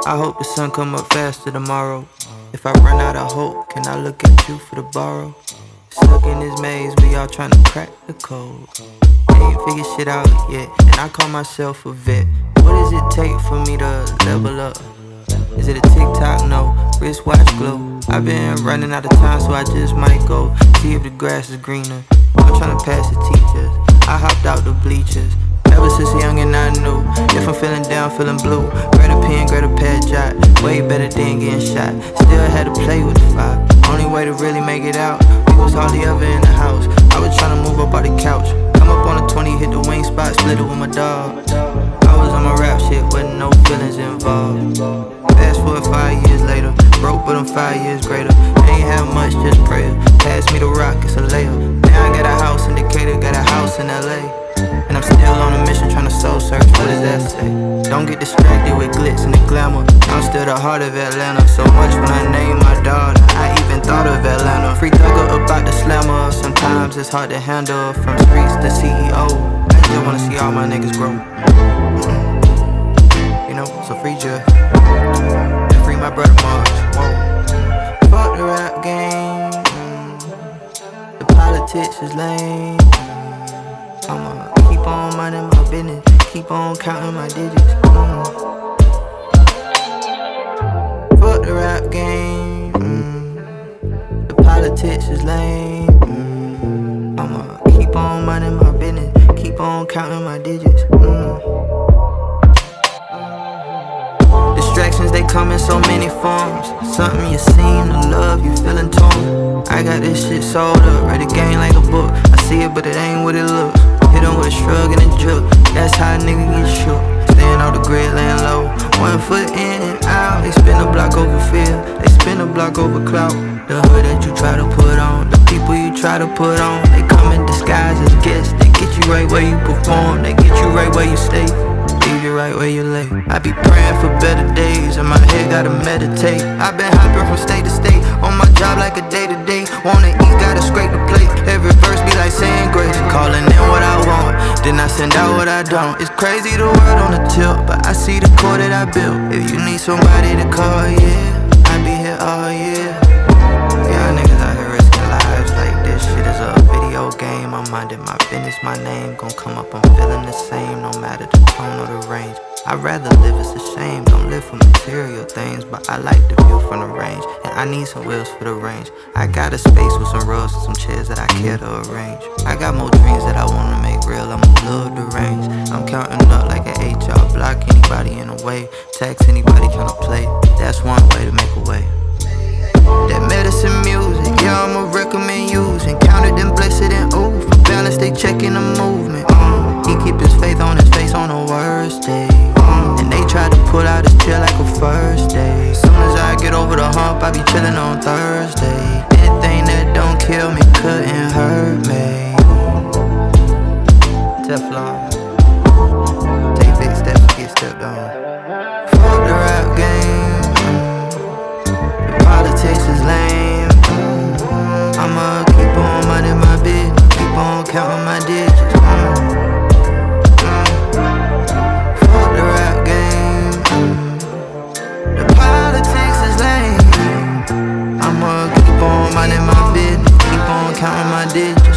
I hope the sun come up faster tomorrow. If I run out of hope, can I look at you for the borrow? Stuck in this maze, we all tryna crack the code. Ain't figure shit out yet, and I call myself a vet. What does it take for me to level up? Is it a TikTok? No. Wristwatch glow. I've been running out of time, so I just might go see if the grass is greener. I'm tryna pass the teachers. I hopped out the bleachers. Ever since young and I knew, if I'm feeling down, feeling blue, grab a pen, grab a pad jot. Way better than getting shot. Still had to play with the fire. Only way to really make it out, we was hardly ever in the house. I was tryna move up out the couch. Come up on a 20, hit the wing spot, split it with my dog. I was on my rap shit with no feelings involved. Fast forward 5 years later, broke but I'm 5 years greater. Ain't have much, just prayer. Pass me the rock, it's a layup. Now I got a house in Decatur, got a house in LA. And I'm still on a mission trying to soul search, what does that say? Don't get distracted with glitz and the glamour. I'm still the heart of Atlanta. So much when I named my daughter, I even thought of Atlanta. Free thugger about the slammer. Sometimes it's hard to handle. From streets to CEO, I just wanna see all my niggas grow. You know, so free Jeff and free my brother March. Whoa. Fuck the rap game. The politics is lame. I'ma keep on minding my business, keep on counting my digits. Fuck the rap game. The politics is lame. I'ma keep on minding my business, keep on counting my digits. Distractions, they come in so many forms. Something you seem to love, you feeling torn. I got this shit sold up, read the game like a book. I see it, but it ain't what it looks. Hit 'em with a shrug and a jerk. That's how a nigga get shook. Staying off the grid, laying low. 1 foot in and out. They spin the block over field. They spin the block over clout. The hood that you try to put on, the people you try to put on, they come in disguise as guests. They get you right where you perform. They get you right where you stay. Leave you right where you lay. I be praying for better days, and my head gotta meditate. I been hopping from state to state, on my job like a day to day. Wanna eat, gotta scrape the plate. Every verse be like saying grace, calling in what I want, then I send out what I don't. It's crazy the world on the tilt, but I see the core that I built. If you need somebody to call, yeah, I be here all year. Y'all niggas out here risking lives like this shit is a video game. I'm minding my business, my name gon' come up, I'm feeling the same, no matter the tone or the range. I'd rather live, it's a shame, don't live for material things, but I like the view from the range, and I need some wheels for the range. I got a space with some rugs and some chairs that I care to arrange. I got more dreams that I wanna make real, I'm a little deranged. I'm counting up like an HR, block anybody in the way, tax anybody tryna play, that's one way to make a way. That medicine music, yeah, I'ma recommend using. Counted and blessed and ooh, for balance they checking the movement. He keep his faith on his face on the worst day. And they try to pull out his chair like a first day. Soon as I get over the hump, I be chillin' on Thursday. Anything that don't kill me couldn't hurt me. Teflon, take big steps to get stepped on. Fuck the rap game. Politics is lame. I'ma keep on minding my business, keep on counting my digits. Fuck the rap game. The politics is lame. I'ma keep on minding my business, keep on counting my digits.